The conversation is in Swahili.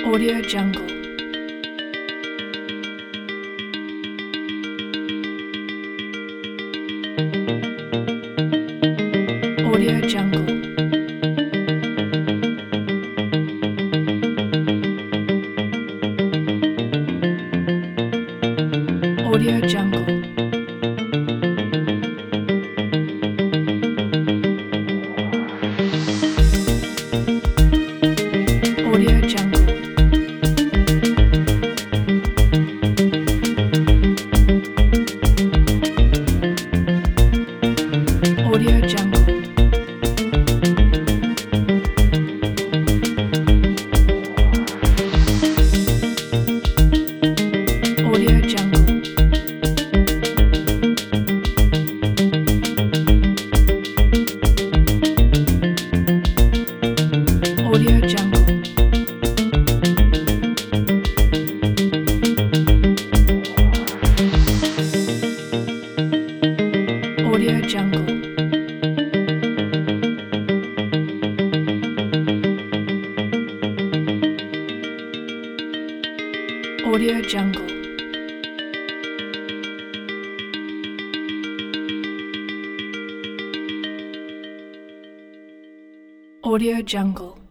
Audio Jungle. Audio Jungle. Audio Jungle. Audio Jungle. Audio Jungle. Audio Jungle. Audio Jungle. Audio Jungle. Audio Jungle. Audio Jungle.